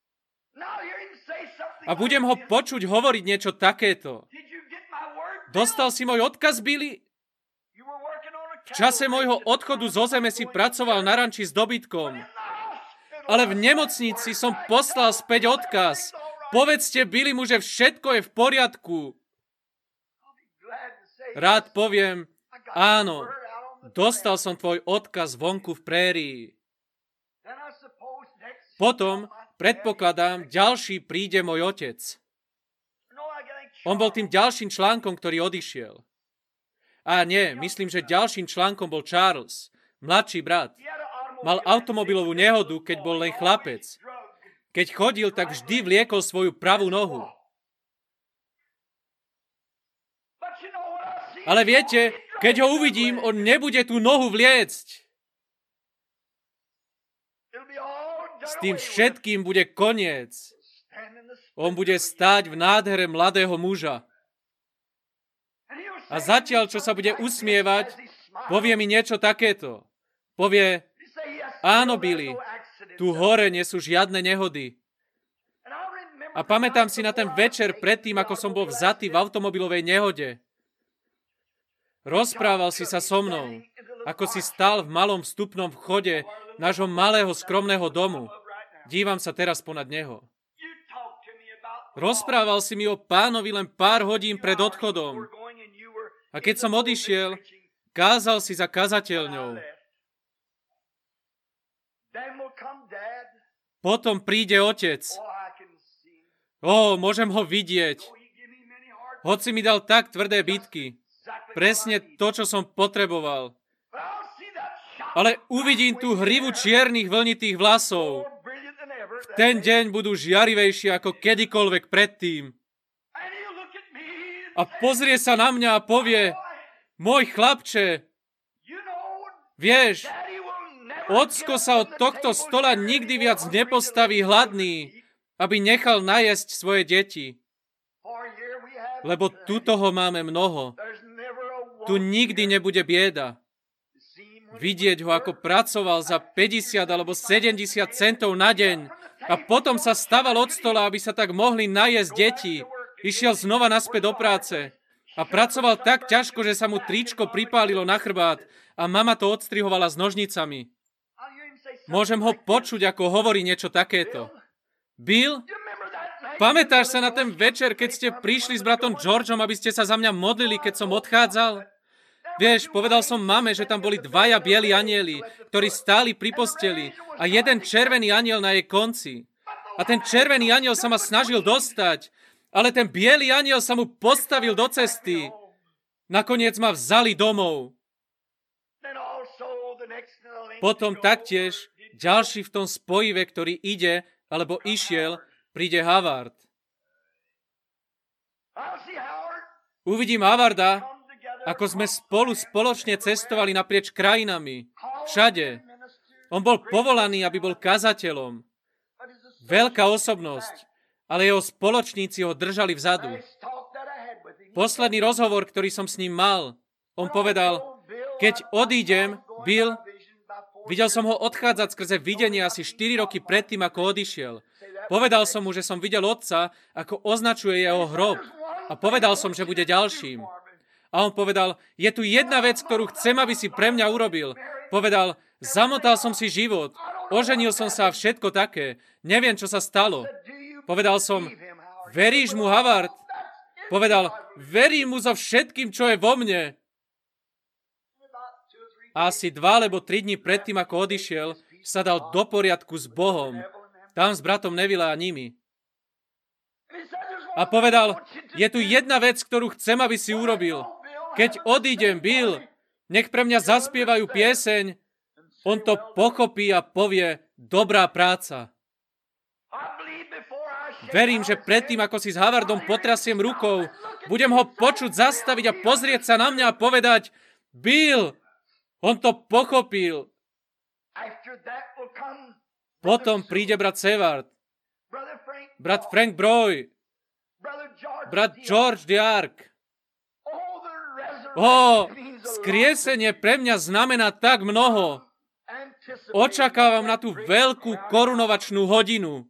A budem ho počuť hovoriť niečo takéto. Dostal si môj odkaz, Billy? V čase môjho odchodu zo zeme si pracoval na ranči s dobytkom. Ale v nemocnici som poslal späť odkaz. Povedzte Billymu, že všetko je v poriadku. Rád poviem, áno, dostal som tvoj odkaz vonku v prérii. Potom, predpokladám, ďalší príde môj otec. On bol tým ďalším článkom, ktorý odišiel. A nie, myslím, že ďalším článkom bol Charles, mladší brat. Mal automobilovú nehodu, keď bol len chlapec. Keď chodil, tak vždy vliekol svoju pravú nohu. Ale viete, keď ho uvidím, on nebude tú nohu vliecť. S tým všetkým bude koniec. On bude stáť v nádhere mladého muža. A zatiaľ, čo sa bude usmievať, povie mi niečo takéto. Povie, áno, Billy, tu hore nie sú žiadne nehody. A pamätám si na ten večer predtým, ako som bol vzatý v automobilovej nehode. Rozprával si sa so mnou, ako si stál v malom vstupnom vchode nášho malého skromného domu. Dívam sa teraz ponad neho. Rozprával si mi o Pánovi len pár hodín pred odchodom. A keď som odišiel, kázal si za kazateľňou. Potom príde otec. Môžem ho vidieť. Hoci mi dal tak tvrdé bitky. Presne to, čo som potreboval. Ale uvidím tú hrivu čiernych vlnitých vlasov. V ten deň budú žiarivejšie ako kedykoľvek predtým. A pozrie sa na mňa a povie, môj chlapče, vieš, ocko sa od tohto stola nikdy viac nepostaví hladný, aby nechal najesť svoje deti. Lebo tu toho máme mnoho. Tu nikdy nebude bieda. Vidieť ho, ako pracoval za 50 alebo 70 centov na deň a potom sa staval od stola, aby sa tak mohli najesť deti. Išiel znova naspäť do práce a pracoval tak ťažko, že sa mu tričko pripálilo na chrbát a mama to odstrihovala s nožnicami. Môžem ho počuť, ako hovorí niečo takéto. Bill, pamätáš sa na ten večer, keď ste prišli s bratom Georgeom, aby ste sa za mňa modlili, keď som odchádzal? Vieš, povedal som mame, že tam boli dvaja bieli anjeli, ktorí stáli pri posteli a jeden červený anjel na jej konci. A ten červený anjel sa ma snažil dostať, ale ten biely anjel sa mu postavil do cesty. Nakoniec ma vzali domov. Potom taktiež ďalší v tom spojive, ktorý ide, alebo išiel, príde Havard. Uvidím Havarda, ako sme spoločne cestovali naprieč krajinami. Všade. On bol povolaný, aby bol kazateľom. Veľká osobnosť, ale jeho spoločníci ho držali vzadu. Posledný rozhovor, ktorý som s ním mal, on povedal, keď odídem, Bill, videl som ho odchádzať skrze videnie asi 4 roky predtým, ako odišiel. Povedal som mu, že som videl otca, ako označuje jeho hrob. A povedal som, že bude ďalším. A on povedal, je tu jedna vec, ktorú chcem, aby si pre mňa urobil. Povedal, zamotal som si život, oženil som sa a všetko také. Neviem, čo sa stalo. Povedal som, veríš mu, Havard? Povedal, verím mu so všetkým, čo je vo mne. Asi 2 alebo 3 dní predtým, ako odišiel, sa dal do poriadku s Bohom. Tam s bratom Neville a nimi. A povedal, je tu jedna vec, ktorú chcem, aby si urobil. Keď odídem, Bill, nech pre mňa zaspievajú pieseň, on to pochopí a povie, dobrá práca. Verím, že predtým, ako si s Havardom potrasiem rukou, budem ho počuť zastaviť a pozrieť sa na mňa a povedať, Bill, on to pochopil. Potom príde brat Seward, brat Frank Broy, brat George d'Arc. Skriesenie pre mňa znamená tak mnoho. Očakávam na tú veľkú korunovačnú hodinu.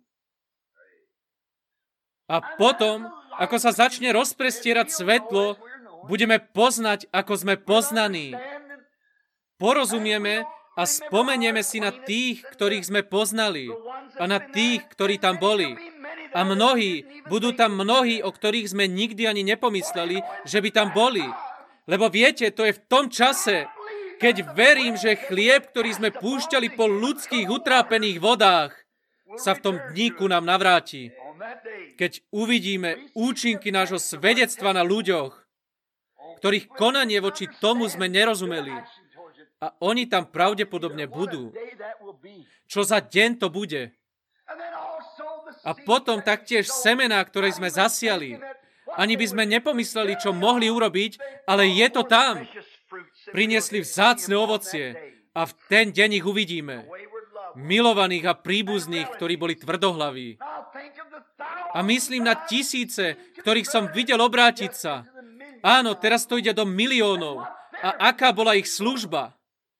A potom, ako sa začne rozprestierať svetlo, budeme poznať, ako sme poznaní. Porozumieme a spomenieme si na tých, ktorých sme poznali a na tých, ktorí tam boli. A budú tam mnohí, o ktorých sme nikdy ani nepomysleli, že by tam boli. Lebo viete, to je v tom čase, keď verím, že chlieb, ktorý sme púšťali po ľudských utrápených vodách, sa v tom dníku nám navráti. Keď uvidíme účinky nášho svedectva na ľuďoch, ktorých konanie voči tomu sme nerozumeli. A oni tam pravdepodobne budú. Čo za deň to bude? A potom taktiež semená, ktoré sme zasiali. Ani by sme nepomysleli, čo mohli urobiť, ale je to tam. Priniesli vzácne ovocie a v ten deň ich uvidíme. Milovaných a príbuzných, ktorí boli tvrdohlaví. A myslím na tisíce, ktorých som videl obrátiť sa. Áno, teraz to ide do miliónov. A aká bola ich služba?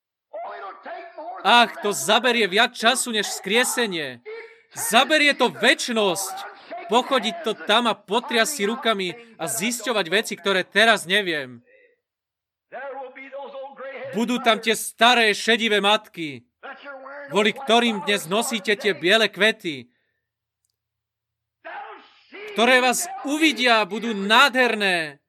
Ach, to zaberie viac času než vzkriesenie. Zaberie to večnosť. Pochodiť to tam a potriasť si rukami a zisťovať veci, ktoré teraz neviem. Budú tam tie staré šedivé matky, kvôli ktorým dnes nosíte tie biele kvety, ktoré vás uvidia, budú nádherné.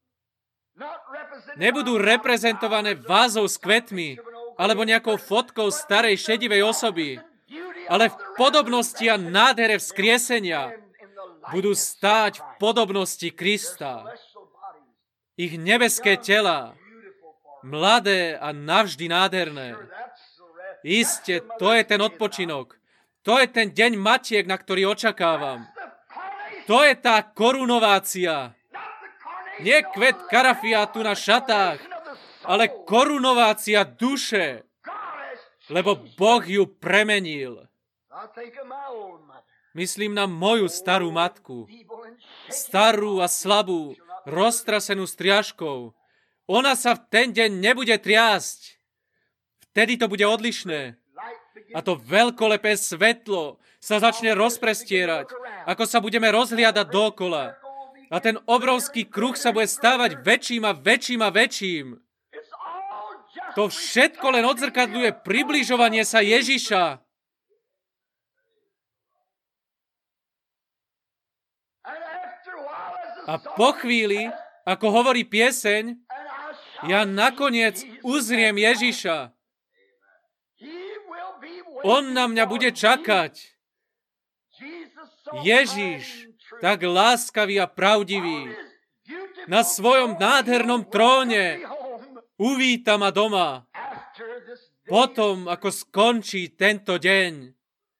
Nebudú reprezentované vázou s kvetmi alebo nejakou fotkou starej šedivej osoby, ale v podobnosti a nádhere vzkriesenia budú stáť v podobnosti Krista. Ich nebeské tela, mladé a navždy nádherné. Isté, to je ten odpočinok. To je ten deň matiek, na ktorý očakávam. To je tá korunovácia. Nie kvet karafiátu na šatách, ale korunovácia duše. Lebo Boh ju premenil. Myslím na moju starú matku. Starú a slabú, roztrasenú striažkou. Ona sa v ten deň nebude triasť. Vtedy to bude odlišné. A to veľkolepé svetlo sa začne rozprestierať, ako sa budeme rozhliadať dookola. A ten obrovský kruh sa bude stávať väčším a väčším a väčším. To všetko len odzrkadľuje približovanie sa Ježiša. A po chvíli, ako hovorí pieseň, ja nakoniec uzriem Ježiša. On na mňa bude čakať. Ježiš, tak láskavý a pravdivý. na svojom nádhernom tróne uvíta ma doma. Potom, ako skončí tento deň.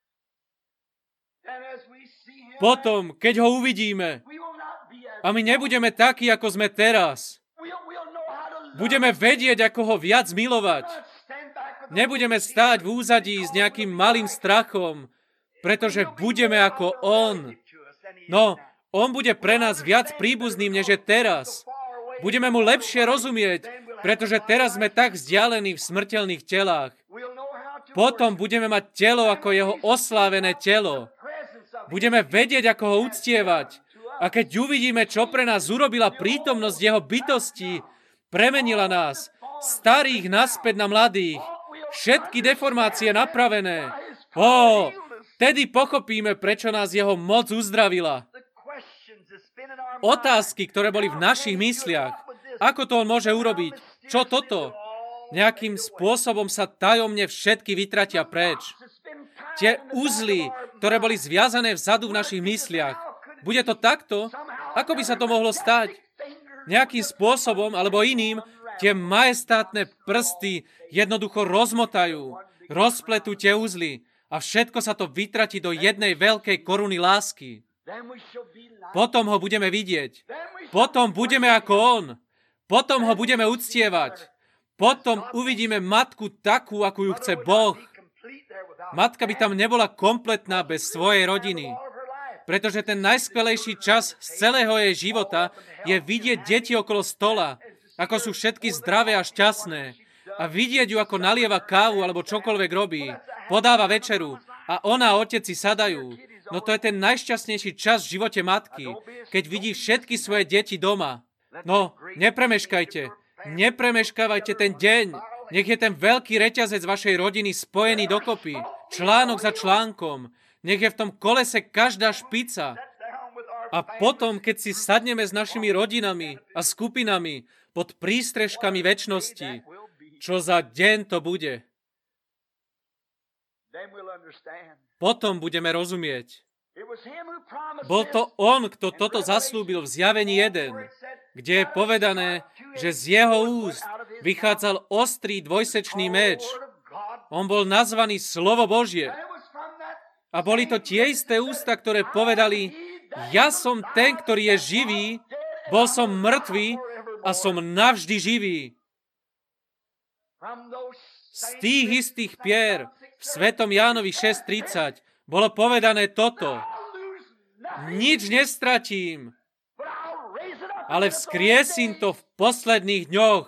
Potom, keď ho uvidíme, a my nebudeme takí, ako sme teraz. Budeme vedieť, ako ho viac milovať. Nebudeme stáť v úzadí s nejakým malým strachom, pretože budeme ako on. No, on bude pre nás viac príbuzným, než je teraz. Budeme mu lepšie rozumieť, pretože teraz sme tak vzdialení v smrteľných telách. Potom budeme mať telo ako jeho oslávené telo. Budeme vedieť, ako ho uctievať. A keď uvidíme, čo pre nás urobila prítomnosť jeho bytosti, premenila nás, starých naspäť na mladých, všetky deformácie napravené. Vtedy pochopíme, prečo nás jeho moc uzdravila. Otázky, ktoré boli v našich mysliach. Ako to on môže urobiť? Čo toto? Nejakým spôsobom sa tajomne všetky vytratia preč. Tie uzly, ktoré boli zviazané vzadu v našich mysliach. Bude to takto? Ako by sa to mohlo stať? Nejakým spôsobom alebo iným tie majestátne prsty jednoducho rozmotajú, rozpletú tie uzly a všetko sa to vytratí do jednej veľkej koruny lásky. Potom ho budeme vidieť. Potom budeme ako on. Potom ho budeme uctievať. Potom uvidíme matku takú, akú ju chce Boh. Matka by tam nebola kompletná bez svojej rodiny. Pretože ten najskvelejší čas z celého jej života je vidieť deti okolo stola, ako sú všetky zdravé a šťastné. A vidieť ju, ako nalieva kávu alebo čokoľvek robí. Podáva večeru a ona a otec si sadajú. No to je ten najšťastnejší čas v živote matky, keď vidí všetky svoje deti doma. No, nepremeškajte. Nepremeškávajte ten deň. Nech je ten veľký reťazec vašej rodiny spojený dokopy. Článok za článkom. Nech je v tom kolese každá špica. A potom, keď si sadneme s našimi rodinami a skupinami pod prístrežkami večnosti, čo za deň to bude? Potom budeme rozumieť. Bol to on, kto toto zaslúbil v Zjavení 1, kde je povedané, že z jeho úst vychádzal ostrý dvojsečný meč. On bol nazvaný Slovo Božie. A boli to tie isté ústa, ktoré povedali, ja som ten, ktorý je živý, bol som mŕtvý a som navždy živý. Z tých istých pier v Svetom Jánovi 6.30 bolo povedané toto. Nič nestratím, ale vzkriesím to v posledných dňoch.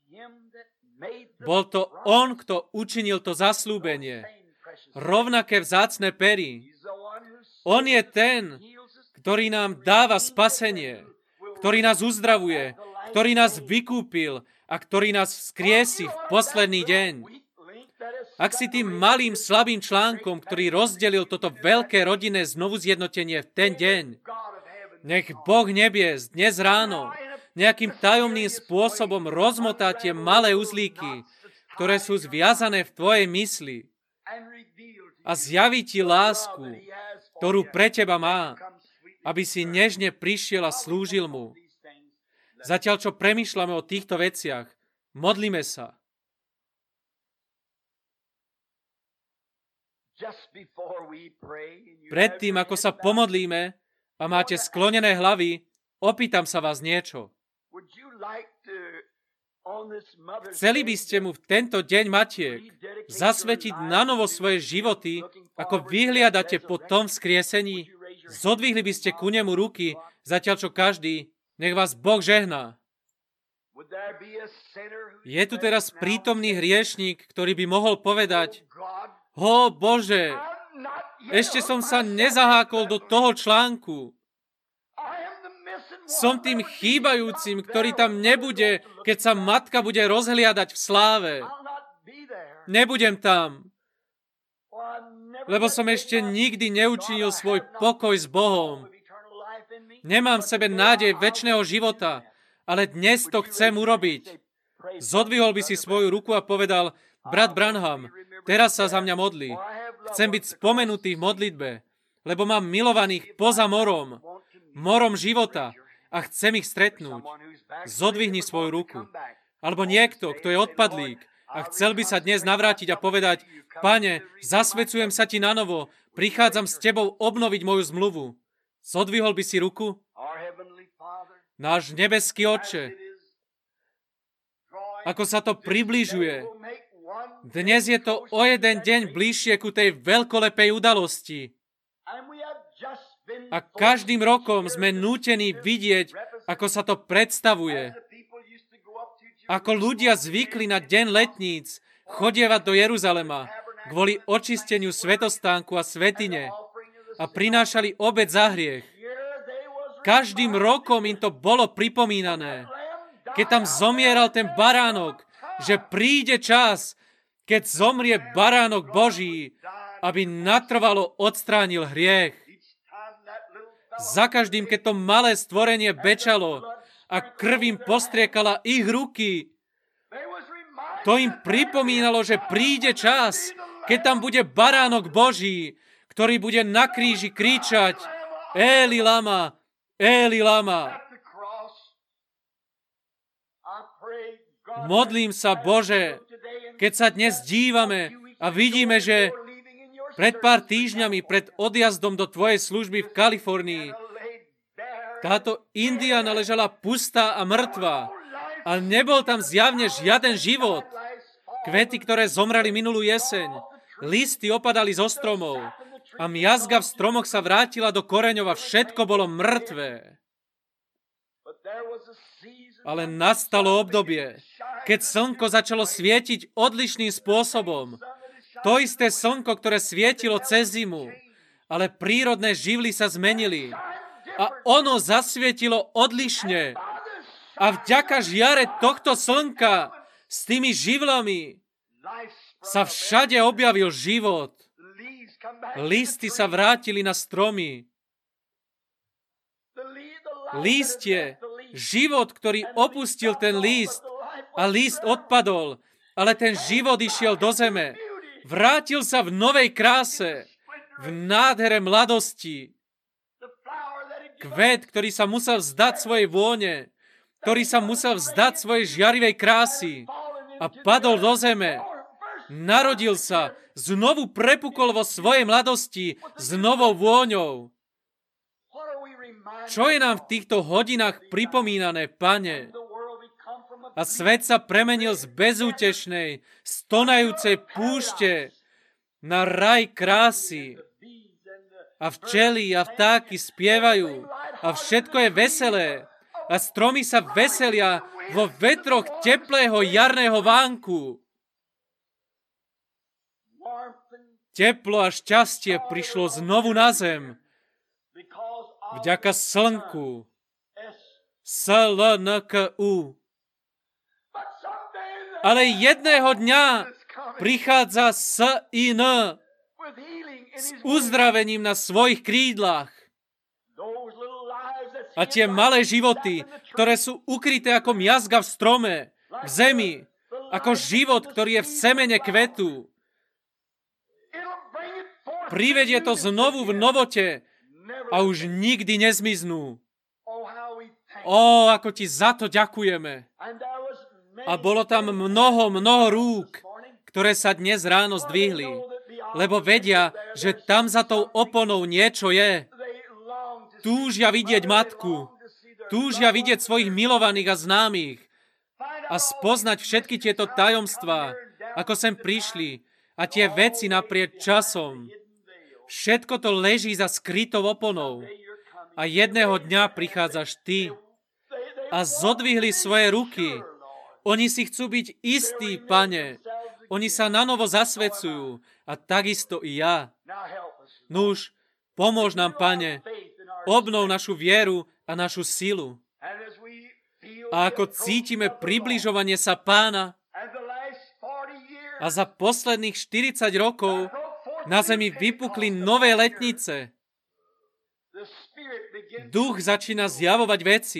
Bol to on, kto učinil to zasľúbenie. Rovnaké vzácne pery. On je ten, ktorý nám dáva spasenie, ktorý nás uzdravuje, ktorý nás vykúpil a ktorý nás vzkriesí v posledný deň. Ak si tým malým, slabým článkom, ktorý rozdelil toto veľké rodinné znovuzjednotenie v ten deň, nech Boh nebies dnes ráno nejakým tajomným spôsobom rozmotá tie malé uzlíky, ktoré sú zviazané v tvojej mysli a zjaví ti lásku, ktorú pre teba má, aby si nežne prišiel a slúžil mu. Zatiaľ, čo premýšľame o týchto veciach, modlíme sa. Predtým, ako sa pomodlíme a máte sklonené hlavy, opýtam sa vás niečo. Chceli by ste mu v tento deň Matiek zasvetiť nanovo svoje životy, ako vyhliadate po tom vzkriesení? Zodvihli by ste ku nemu ruky, zatiaľ čo každý, nech vás Boh žehná. Je tu teraz prítomný hriešnik, ktorý by mohol povedať, Bože, ešte som sa nezahákol do toho článku. Som tým chýbajúcim, ktorý tam nebude, keď sa matka bude rozhliadať v sláve. Nebudem tam, lebo som ešte nikdy neučinil svoj pokoj s Bohom. Nemám v sebe nádej večného života, ale dnes to chcem urobiť. Zodvihol by si svoju ruku a povedal, brat Branham, teraz sa za mňa modlí. Chcem byť spomenutý v modlitbe, lebo mám milovaných poza morom života. a chcem ich stretnúť. Zodvihni svoju ruku. Alebo niekto, kto je odpadlík a chcel by sa dnes navrátiť a povedať, Pane, zasvecujem sa ti nanovo, prichádzam s tebou obnoviť moju zmluvu. Zodvihol by si ruku? Náš nebeský Otče, ako sa to približuje, dnes je to o jeden deň bližšie ku tej veľkolepej udalosti. A každým rokom sme nútení vidieť, ako sa to predstavuje. Ako ľudia zvykli na deň letníc chodievať do Jeruzalema kvôli očisteniu svätostánku a svätyne a prinášali obeť za hriech. Každým rokom im to bolo pripomínané. Keď tam zomieral ten baránok, že príde čas, keď zomrie baránok Boží, aby natrvalo odstránil hriech. Za každým, keď to malé stvorenie bečalo a krv im postriekala ich ruky, to im pripomínalo, že príde čas, keď tam bude baránok Boží, ktorý bude na kríži kričať Eli lama, Eli lama. Modlím sa, Bože, keď sa dnes dívame a vidíme, že pred pár týždňami, pred odjazdom do tvojej služby v Kalifornii, táto Indiana ležala pustá a mŕtva a nebol tam zjavne žiaden život. Kvety, ktoré zomreli minulú jeseň, listy opadali zo stromov a miazga v stromoch sa vrátila do koreňov a všetko bolo mŕtvé. Ale nastalo obdobie, keď slnko začalo svietiť odlišným spôsobom. To isté slnko, ktoré svietilo cez zimu, ale prírodné živly sa zmenili a ono zasvietilo odlišne. A vďaka žiare tohto slnka s tými živlami sa všade objavil život. Listy sa vrátili na stromy. Lístie, život, ktorý opustil ten líst a líst odpadol, ale ten život išiel do zeme. Vrátil sa v novej kráse, v nádhere mladosti. Kvet, ktorý sa musel vzdať svojej vône, ktorý sa musel vzdať svojej žiarivej krásy a padol do zeme. Narodil sa, znovu prepukol vo svojej mladosti s novou vôňou. Čo je nám v týchto hodinách pripomínané, Pane? A svet sa premenil z bezútešnej, stonajúcej púšte na raj krásy. A včely a vtáky spievajú a všetko je veselé. A stromy sa veselia vo vetroch teplého jarného vánku. Teplo a šťastie prišlo znovu na zem. Vďaka slnku. SLNKU. Ale jedného dňa prichádza SIN s uzdravením na svojich krídlach. A tie malé životy, ktoré sú ukryté ako miazga v strome, v zemi, ako život, ktorý je v semene kvetu, privedie to znovu v novote a už nikdy nezmiznú. Ó, ako ti za to ďakujeme. A bolo tam mnoho rúk, ktoré sa dnes ráno zdvihli, lebo vedia, že tam za tou oponou niečo je. Túžia vidieť matku, túžia vidieť svojich milovaných a známych a spoznať všetky tieto tajomstvá, ako sem prišli a tie veci naprieč časom. Všetko to leží za skrytou oponou a jedného dňa prichádzaš ty a zodvihli svoje ruky. Oni si chcú byť istí, Pane. Oni sa nanovo zasvedcujú a takisto i ja. Nuž, pomôž nám, Pane. Obnov našu vieru a našu silu. A ako cítime približovanie sa Pána a za posledných 40 rokov na zemi vypukli nové letnice. Duch začína zjavovať veci.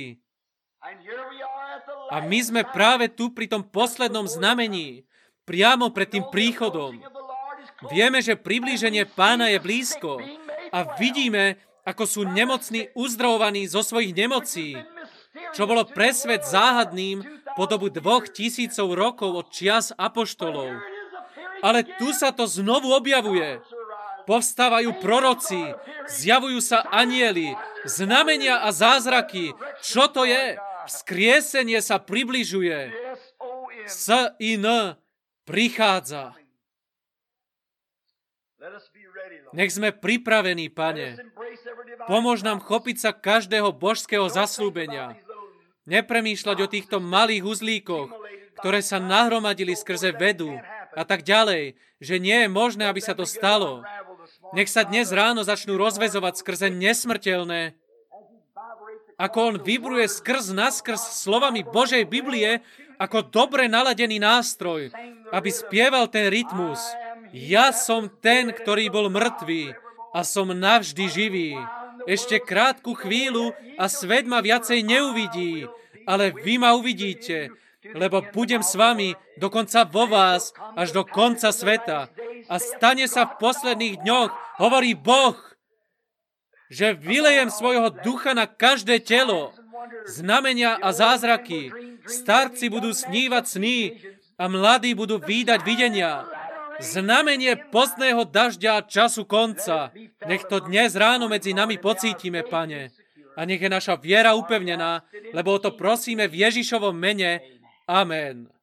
A my sme práve tu pri tom poslednom znamení, priamo pred tým príchodom. Vieme, že priblíženie Pána je blízko a vidíme, ako sú nemocní uzdravovaní zo svojich nemocí čo bolo pre svet záhadným po dobu 2000 rokov od čias apoštolov. Ale tu sa to znovu objavuje. Povstávajú proroci, zjavujú sa anjeli, znamenia a zázraky. Čo to je? Vzkriesenie sa približuje. S.I.N. prichádza. Nech sme pripravení, Pane. Pomôž nám chopiť sa každého božského zasľúbenia. Nepremýšľať o týchto malých uzlíkoch, ktoré sa nahromadili skrze vedu a tak ďalej, že nie je možné, aby sa to stalo. Nech sa dnes ráno začnú rozväzovať skrze nesmrteľné. Ako on vibruje skrz naskrz slovami Božej Biblie, ako dobre naladený nástroj, aby spieval ten rytmus. Ja som ten, ktorý bol mŕtvý a som navždy živý. Ešte krátku chvíľu a svet ma viacej neuvidí, ale vy ma uvidíte, lebo budem s vami dokonca vo vás až do konca sveta. A stane sa v posledných dňoch, hovorí Boh, že vylejem svojho ducha na každé telo, znamenia a zázraky. Starci budú snívať sny a mladí budú vídať videnia. Znamenie postného dažďa a času konca. Nech to dnes ráno medzi nami pocítime, Pane. A nech je naša viera upevnená, lebo o to prosíme v Ježišovom mene. Amen.